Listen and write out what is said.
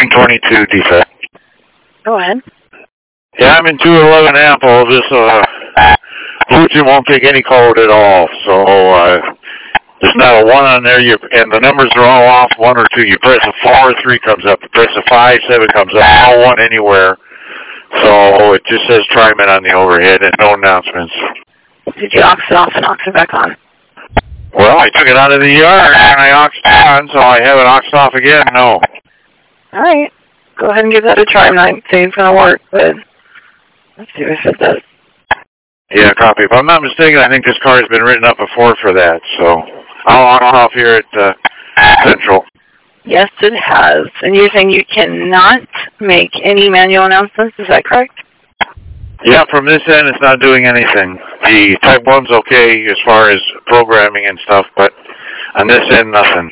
line 22 defect. Go ahead. Yeah, I'm in 211 ample. This Bluetooth won't take any code at all. So there's not a 1 on there, and the numbers are all off, 1 or 2. You press a 4 or 3 comes up. You press a 5, 7 comes up. No 1 anywhere. So it just says Tryman on the overhead and no announcements. Did you aux it off and aux it back on? Well, I took it out of the yard and I aux it on, so I haven't auxed off again, no. All right. Go ahead and give that a try. I'm not saying it's going to work, but let's see if it does. Yeah, copy. If I'm not mistaken, I think this car has been written up before for that, so I'll auxe off here at Central. Yes, it has. And you're saying you cannot make any manual announcements, is that correct? Yeah, from this end, it's not doing anything. The Type 1's okay as far as programming and stuff, but on this end, nothing.